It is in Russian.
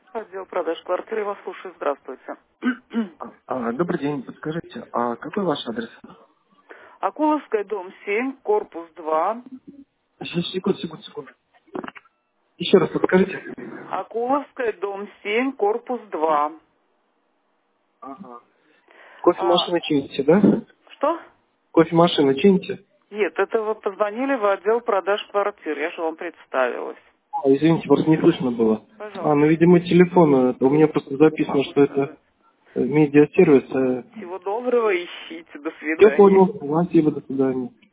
Отдел продаж квартиры, вас слушаю. Здравствуйте. Добрый день, подскажите, а какой ваш адрес? Акуловская, дом 7, корпус 2. Сейчас, секунду. Еще раз подскажите. Акуловская, дом 7, корпус 2. Ага. А, Кофемашины чините, да? что? Кофемашины чините? Нет, это вы позвонили в отдел продаж квартир. Я же вам представилась. Извините, просто не слышно было. Пожалуйста. Видимо, телефон, у меня просто записано, Могу что это сказать. медиасервис. Всего доброго, ищите. До Я свидания. понял, спасибо, до свидания.